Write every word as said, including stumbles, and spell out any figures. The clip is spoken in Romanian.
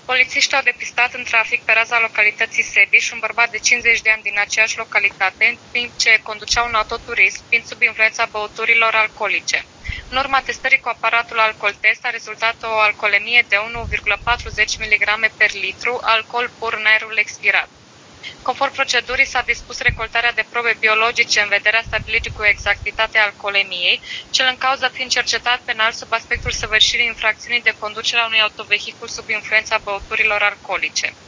Polițiștii au depistat în trafic pe raza localității Sebiș un bărbat de cincizeci de ani din aceeași localitate, în timp ce conducea un autoturism, fiind sub influența băuturilor alcoolice. În urma testării cu aparatul alcooltest a rezultat o alcoolemie de unu virgulă patruzeci miligrame per litru, alcool pur în aerul expirat. Conform procedurii, s-a dispus recoltarea de probe biologice în vederea stabilirii cu exactitate alcoolemiei, cel în cauză fiind cercetat penal sub aspectul săvârșirii infracțiunii de conducere a unui autovehicul sub influența băuturilor alcoolice.